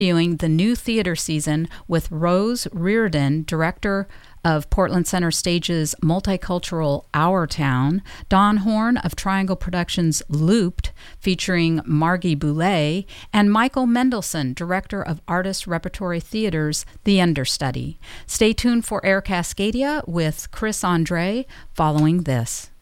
Viewing the new theater season with Rose Reardon, director of Portland Center Stage's multicultural Our Town, Don Horn of Triangle Productions' Looped, featuring Margie Boulay, and Michael Mendelson, director of Artist Repertory Theater's The Understudy. Stay tuned for Air Cascadia with Chris Andre following this.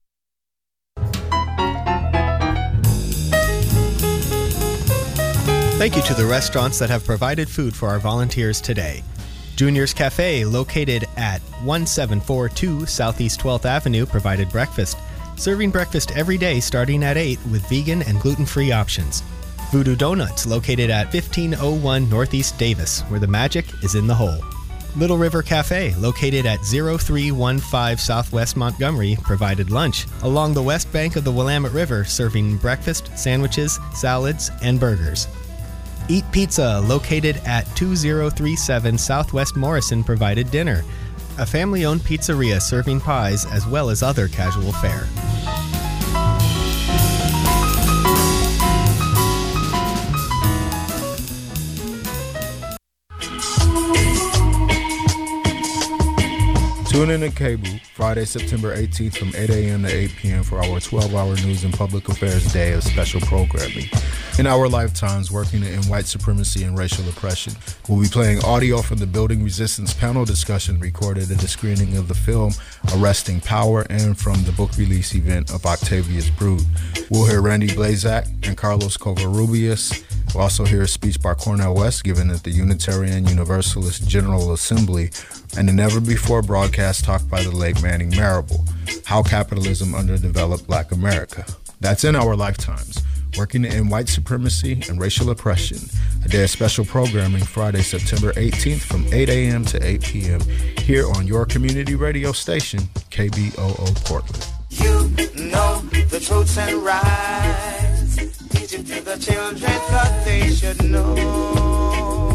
Thank you to the restaurants that have provided food for our volunteers today. Junior's Cafe, located at 1742 Southeast 12th Avenue, provided breakfast, serving breakfast every day starting at 8 with vegan and gluten-free options. Voodoo Donuts, located at 1501 Northeast Davis, where the magic is in the hole. Little River Cafe, located at 0315 Southwest Montgomery, provided lunch along the west bank of the Willamette River, serving breakfast, sandwiches, salads, and burgers. Eat Pizza, located at 2037 Southwest Morrison, provided dinner. A family-owned pizzeria serving pies as well as other casual fare. Tune in to Cable Friday, September 18th from 8 a.m. to 8 p.m. for our 12-hour News and Public Affairs Day of special programming. In our lifetimes working to end white supremacy and racial oppression, we'll be playing audio from the Building Resistance panel discussion recorded at the screening of the film Arresting Power and from the book release event of Octavia's Brood. We'll hear Randy Blazak and Carlos Covarrubias. We'll also hear a speech by Cornel West given at the Unitarian Universalist General Assembly, and a never-before broadcast talk by the late Manning Marable, How Capitalism Underdeveloped Black America. That's in our lifetimes, working to end white supremacy and racial oppression. A day of special programming Friday, September 18th from 8 a.m. to 8 p.m. here on your community radio station, KBOO Portland. You know the truths and rights. Teach it to the children, cause they should know.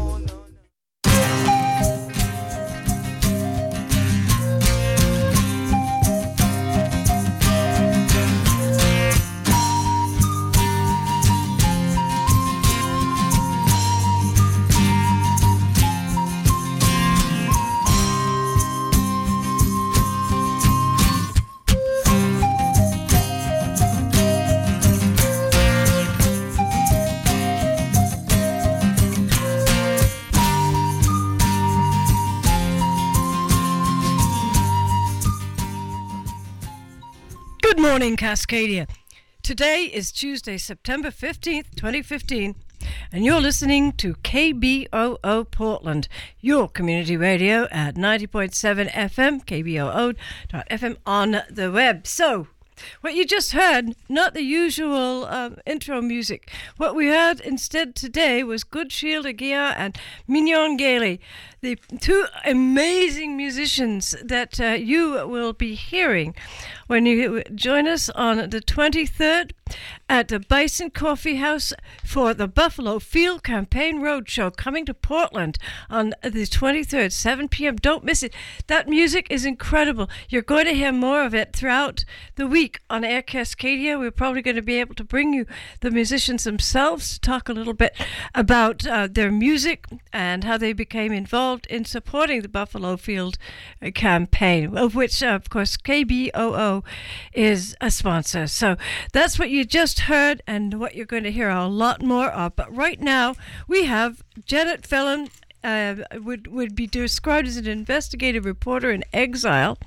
Good morning, Cascadia. Today is Tuesday, September 15th, 2015, and you're listening to KBOO Portland, your community radio at 90.7 FM, KBOO.FM on the web. So, what you just heard, not the usual intro music. What we heard instead today was Good Shield Agia and Mignon Gailey, the two amazing musicians that you will be hearing when you join us on the 23rd at the Bison Coffee House for the Buffalo Field Campaign Roadshow coming to Portland on the 23rd, 7 p.m. Don't miss it. That music is incredible. You're going to hear more of it throughout the week on Air Cascadia. We're probably going to be able to bring you the musicians themselves to talk a little bit about their music and how they became involved in supporting the Buffalo Field campaign, of which, of course, KBOO is a sponsor. So that's what you just heard and what you're going to hear a lot more of. But right now, we have Janet Phelan, would be described as an investigative reporter in exile.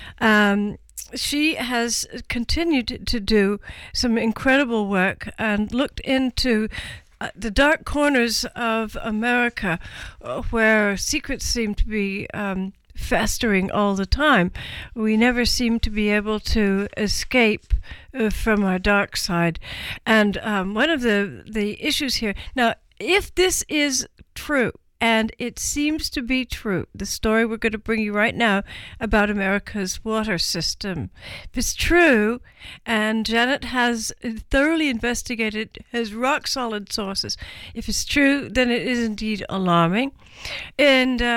She has continued to do some incredible work and looked into the dark corners of America where secrets seem to be festering all the time. We never seem to be able to escape from our dark side. And one of the issues here, now, if this is true, and it seems to be true, the story we're going to bring you right now about America's water system. If it's true, and Janet has thoroughly investigated, has rock-solid sources, if it's true, then it is indeed alarming. And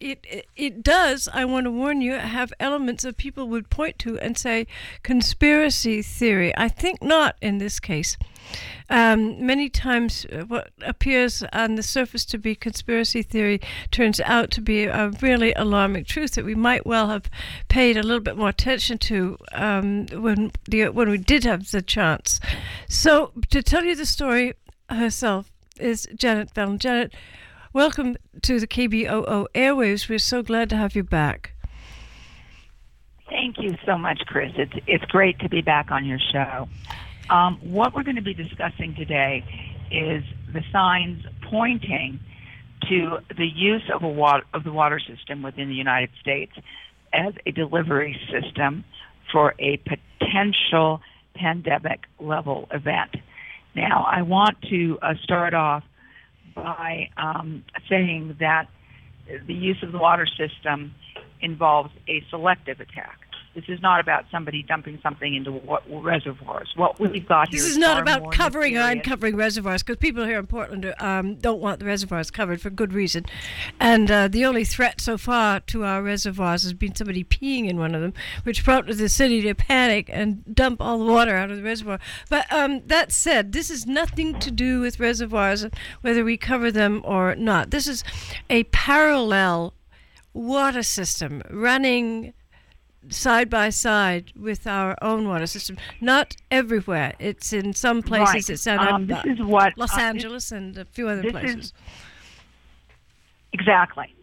it does, I want to warn you, have elements that people would point to and say conspiracy theory. I think not in this case. Many times what appears on the surface to be conspiracy theory turns out to be a really alarming truth that we might well have paid a little bit more attention to when we did have the chance. So to tell you the story herself is Janet Fallon. Janet, welcome to the KBOO airwaves. We're so glad to have you back. Thank you so much, Chris. It's great to be back on your show. What we're going to be discussing today is the signs pointing to the use of the water system within the United States as a delivery system for a potential pandemic level event. Now, I want to start off by saying that the use of the water system involves a selective attack. This is not about somebody dumping something into reservoirs. What we've got here this is is not about covering or uncovering reservoirs, because people here in Portland don't want the reservoirs covered for good reason. And the only threat so far to our reservoirs has been somebody peeing in one of them, which prompted the city to panic and dump all the water out of the reservoir. But that said, this is nothing to do with reservoirs, whether we cover them or not. This is a parallel water system running side by side with our own water system. Not everywhere. It's in some places. Right. It's down this is what Los Angeles and a few other places. Exactly.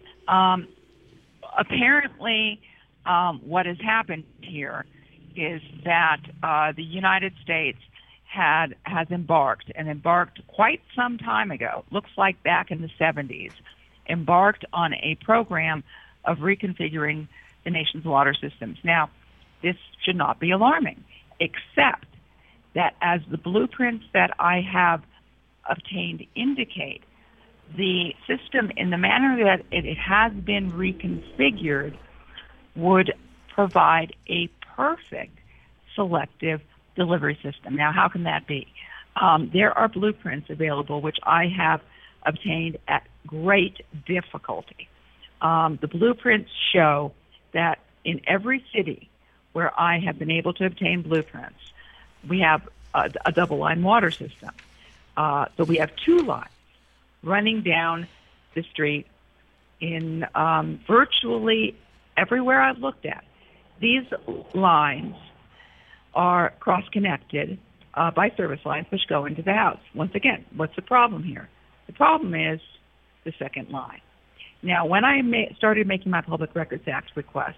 Apparently, what has happened here is that the United States has embarked quite some time ago, looks like back in the 70s, embarked on a program of reconfiguring the nation's water systems. Now, this should not be alarming, except that as the blueprints that I have obtained indicate, the system in the manner that it has been reconfigured would provide a perfect selective delivery system. Now, how can that be? There are blueprints available which I have obtained at great difficulty. The blueprints show that in every city where I have been able to obtain blueprints, we have a double-line water system. So we have two lines running down the street in virtually everywhere I've looked at. These lines are cross-connected by service lines which go into the house. Once again, what's the problem here? The problem is the second line. Now, when I started making my Public Records Act requests,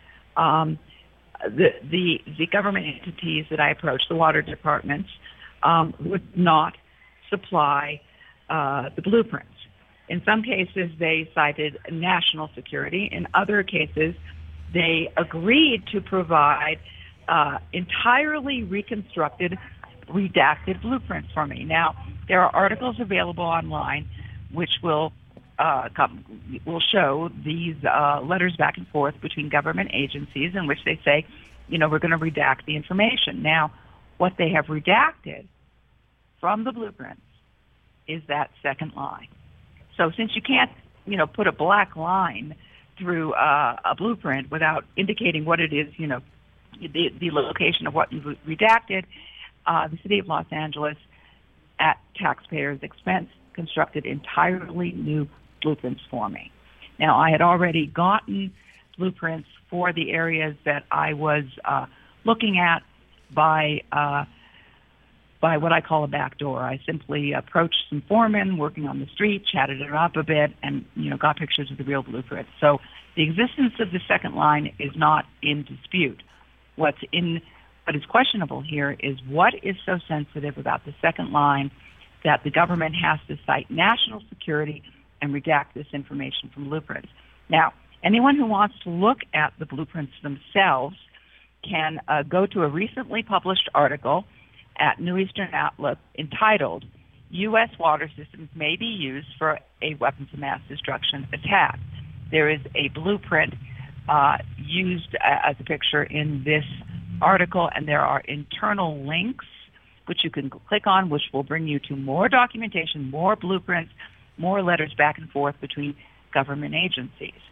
the government entities that I approached, the water departments, would not supply the blueprints. In some cases, they cited national security. In other cases, they agreed to provide entirely reconstructed, redacted blueprints for me. Now, there are articles available online which will show these letters back and forth between government agencies in which they say, we're going to redact the information. Now, what they have redacted from the blueprints is that second line. So since you can't, put a black line through a blueprint without indicating what it is, the location of what you've redacted, the city of Los Angeles, at taxpayers' expense, constructed entirely new blueprints for me. Now, I had already gotten blueprints for the areas that I was looking at by what I call a back door. I simply approached some foremen working on the street, chatted it up a bit, and got pictures of the real blueprints. So the existence of the second line is not in dispute. What is questionable here is what is so sensitive about the second line that the government has to cite national security and redact this information from blueprints. Now, anyone who wants to look at the blueprints themselves can go to a recently published article at New Eastern Outlook entitled, U.S. Water Systems May Be Used for a Weapons of Mass Destruction Attack. There is a blueprint used as a picture in this article, and there are internal links which you can click on, which will bring you to more documentation, more blueprints, more letters back and forth between government agencies.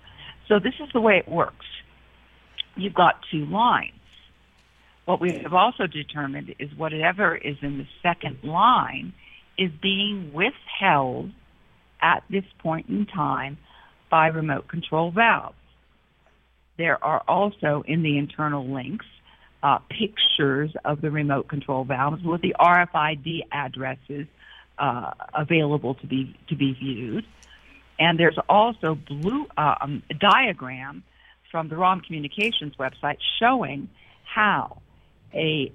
So this is the way it works. You've got two lines. What we have also determined is whatever is in the second line is being withheld at this point in time by remote control valves. There are also in the internal links pictures of the remote control valves with the RFID addresses available to be viewed. And there's also a diagram from the ROM Communications website showing how a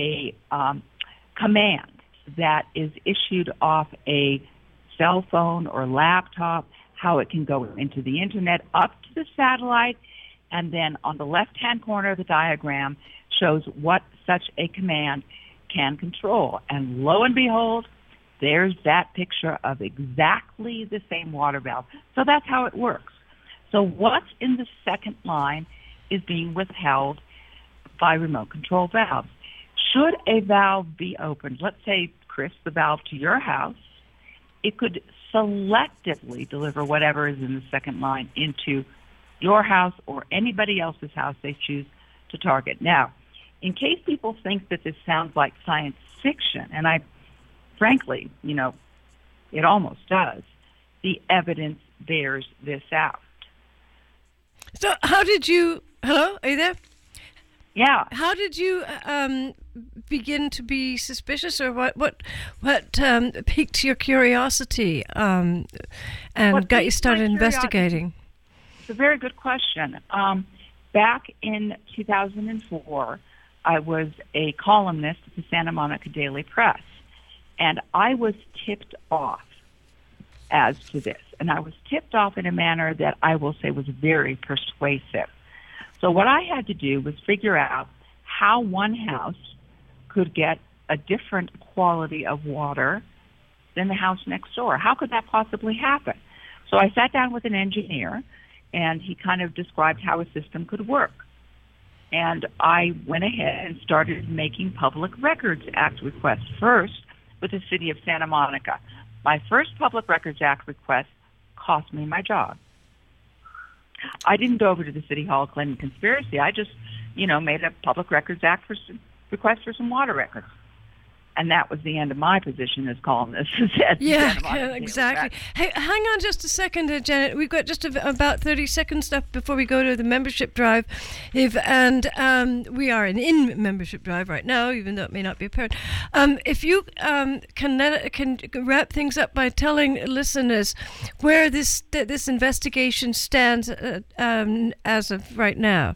command that is issued off a cell phone or laptop, how it can go into the internet up to the satellite, and then on the left-hand corner of the diagram shows what such a command can control. And lo and behold, there's that picture of exactly the same water valve. So that's how it works. So what's in the second line is being withheld by remote control valves. Should a valve be opened, let's say, Chris, the valve to your house, it could selectively deliver whatever is in the second line into your house or anybody else's house they choose to target. Now, in case people think that this sounds like science fiction, and frankly, it almost does, the evidence bears this out. So how did you, hello, are you there? Yeah. How did you begin to be suspicious, or what piqued your curiosity and got you started investigating? It's a very good question. Back in 2004, I was a columnist at the Santa Monica Daily Press, and I was tipped off as to this. And I was tipped off in a manner that I will say was very persuasive. So what I had to do was figure out how one house could get a different quality of water than the house next door. How could that possibly happen? So I sat down with an engineer, and he kind of described how a system could work. And I went ahead and started making Public Records Act requests, first with the city of Santa Monica. My first Public Records Act request cost me my job. I didn't go over to the City Hall claiming conspiracy. I just, made a Public Records Act request for some water records. And that was the end of my position as columnist. Yeah, exactly. Hey, hang on just a second, Janet. We've got just about 30 seconds left before we go to the membership drive. We are in membership drive right now, even though it may not be apparent. If you can wrap things up by telling listeners where this investigation stands as of right now.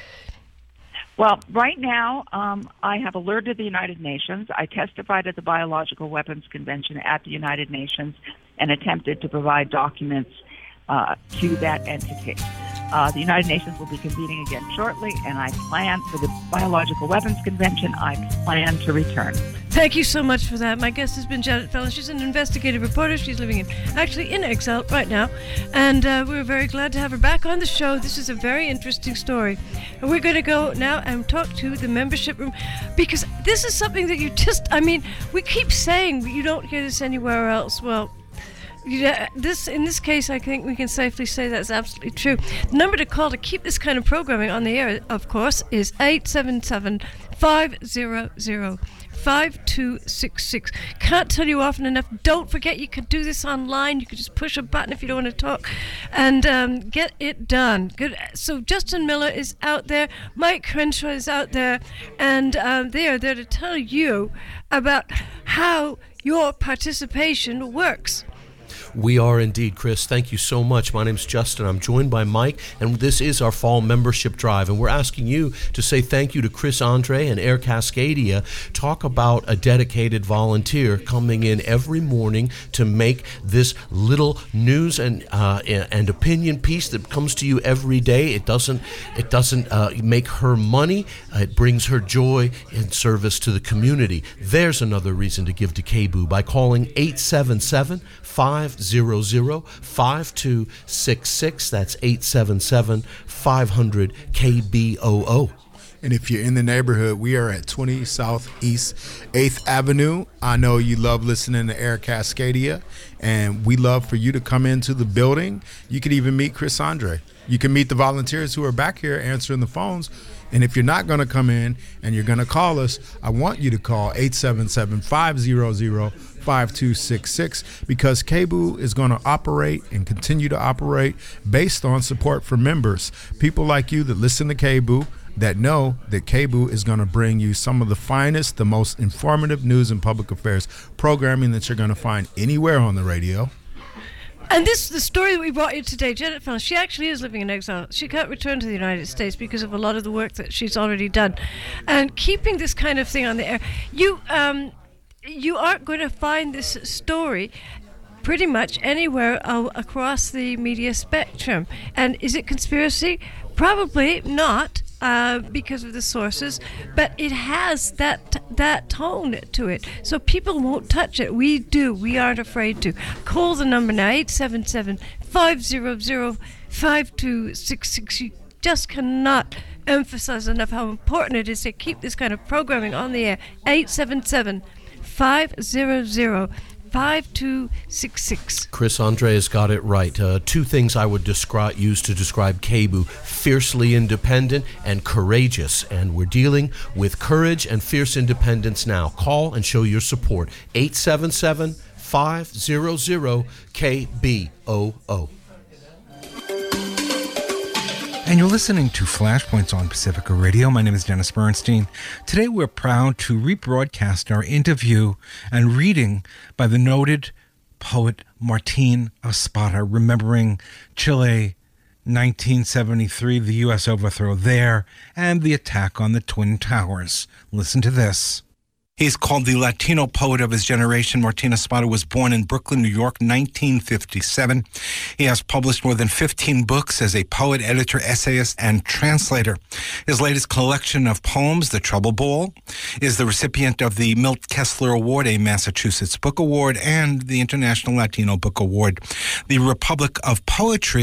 Well, right now, I have alerted the United Nations. I testified at the Biological Weapons Convention at the United Nations and attempted to provide documents to that entity. The United Nations will be convening again shortly, and I plan for the Biological Weapons Convention, I plan to return. Thank you so much for that. My guest has been Janet Fallon. She's an investigative reporter. She's living in exile right now, and we're very glad to have her back on the show. This is a very interesting story. And we're going to go now and talk to the membership room, because this is something that we keep saying you don't hear this anywhere else. Well, in this case, I think we can safely say that's absolutely true. The number to call to keep this kind of programming on the air, of course, is 877-500-5266. Can't tell you often enough. Don't forget, you can do this online. You can just push a button if you don't want to talk and get it done. Good. So Justin Miller is out there. Mike Crenshaw is out there, and they are there to tell you about how your participation works. We are indeed, Chris. Thank you so much. My name's Justin. I'm joined by Mike, and this is our fall membership drive. And we're asking you to say thank you to Chris Andre and Air Cascadia. Talk about a dedicated volunteer coming in every morning to make this little news and opinion piece that comes to you every day. It doesn't make her money. It brings her joy in service to the community. There's another reason to give to KBOO by calling 877-500-5266. That's 877-500-KBOO. And if you're in the neighborhood, we are at 20 Southeast 8th Avenue. I know you love listening to Air Cascadia, and we love for you to come into the building. You could even meet Chris Andre. You can meet the volunteers who are back here answering the phones. And if you're not going to come in and you're going to call us, I want you to call 877-500-5266 because KBOO is going to operate and continue to operate based on support from members. People like you that listen to KBOO, that know that KBOO is going to bring you some of the finest, the most informative news and public affairs programming that you're going to find anywhere on the radio. And the story that we brought you today, Janet Fallon, she actually is living in exile. She can't return to the United States because of a lot of the work that she's already done. And keeping this kind of thing on the air, you aren't going to find this story pretty much anywhere across the media spectrum. And is it conspiracy? Probably not. Because of the sources, but it has that tone to it. So people won't touch it. We do. We aren't afraid to. Call the number now, 877-500-5266. You just cannot emphasize enough how important it is to keep this kind of programming on the air. 877-500-5266. Chris Andre has got it right. Two things I would use to describe KBOO: fiercely independent and courageous. And we're dealing with courage and fierce independence now. Call and show your support. 877-500-KBOO. And you're listening to Flashpoints on Pacifica Radio. My name is Dennis Bernstein. Today we're proud to rebroadcast our interview and reading by the noted poet Martín Espada, remembering Chile 1973, the U.S. overthrow there, and the attack on the Twin Towers. Listen to this. He's called the Latino poet of his generation. Martín Espada was born in Brooklyn, New York, 1957. He has published more than 15 books as a poet, editor, essayist, and translator. His latest collection of poems, The Trouble Ball, is the recipient of the Milt Kessler Award, a Massachusetts Book Award, and the International Latino Book Award. The Republic of Poetry